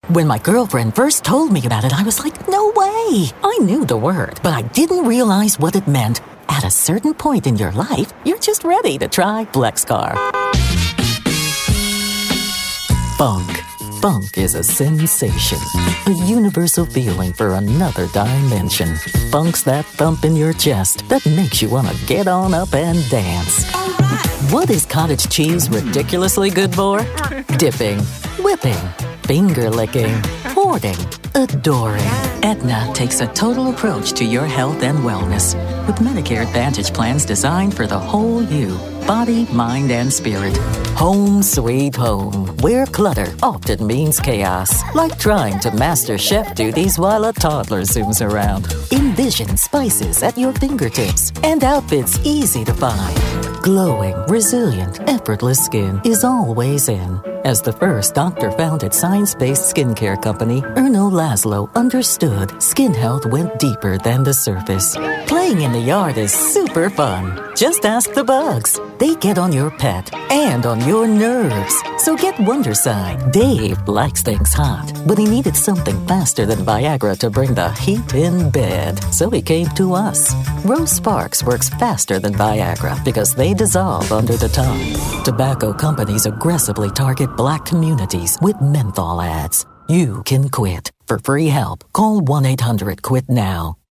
When my girlfriend first told me about it, I was like, no way! I knew the word, but I didn't realize what it meant. At a certain point in your life, you're just ready to try FlexCar. Funk. Funk is a sensation, a universal feeling for another dimension. Funk's that thump in your chest that makes you want to get on up and dance. What is cottage cheese ridiculously good for? Dipping, whipping, finger licking, hoarding, adoring. Aetna takes a total approach to your health and wellness with Medicare Advantage plans designed for the whole you, body, mind, and spirit. Home sweet home, where clutter often means chaos, like trying to master chef duties while a toddler zooms around. Envision spices at your fingertips and outfits easy to find. Glowing, resilient, effortless skin is always in. As the first doctor-founded science-based skincare company, Erno Laszlo understood skin health went deeper than the surface. Playing in the yard is super fun. Just ask the bugs. They get on your pet and on your nerves. So get Wondersign. Dave likes things hot, but he needed something faster than Viagra to bring the heat in bed. So he came to us. Rose Sparks works faster than Viagra because they dissolve under the tongue. Tobacco companies aggressively target Black communities with menthol ads. You can quit. For free help, call 1-800-QUIT-NOW.